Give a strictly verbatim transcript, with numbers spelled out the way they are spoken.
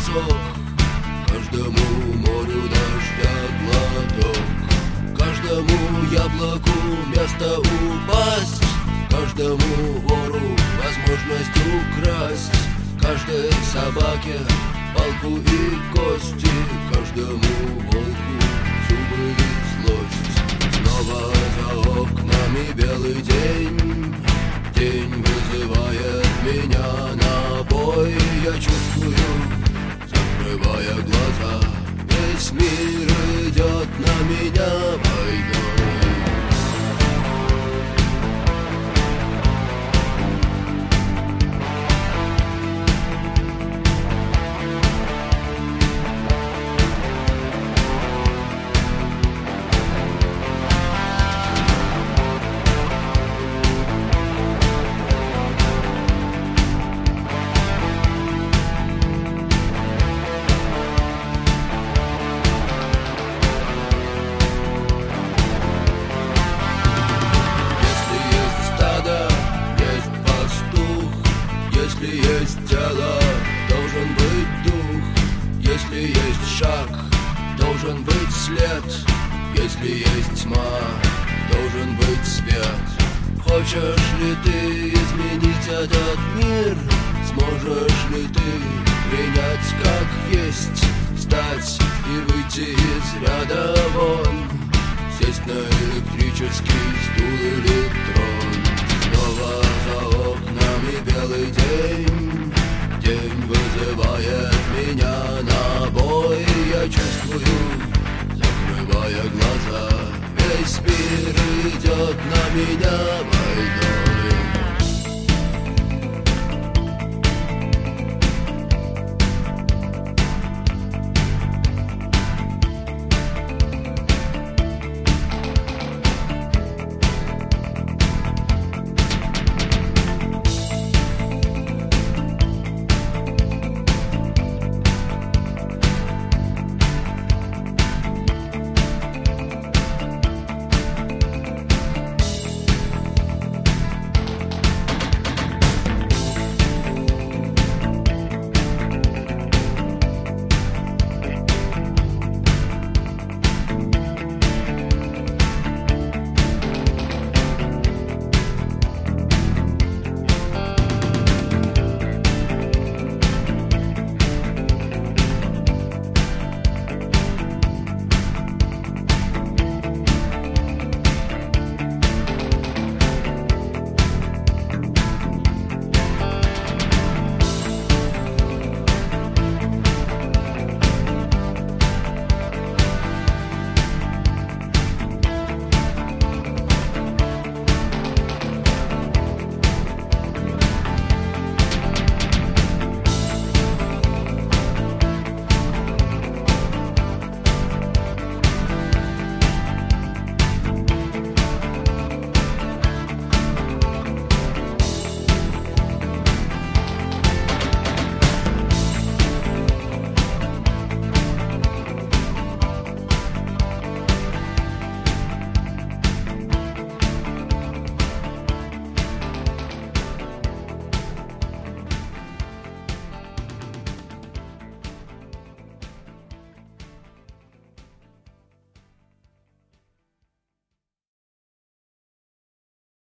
песок, каждому морю дождя глоток, каждому яблоку место упасть, каждому вору возможность украсть, каждой собаке палку и кости, каждому волку зубы и злость. Снова за окнами белый день, день вызывает меня на бой. Я чувствую, закрывая глаза, весь мир идет на меня войной. Если есть тело, должен быть дух. Если есть шаг, должен быть след. Если есть тьма, должен быть свет. Хочешь ли ты изменить этот мир? Сможешь ли ты принять как есть? Встать и выйти из ряда вон, сесть на электрический стул или трон. Снова за окнами белый день, день вызывает меня на бой. Я чувствую, закрывая глаза, весь мир идет на меня войной.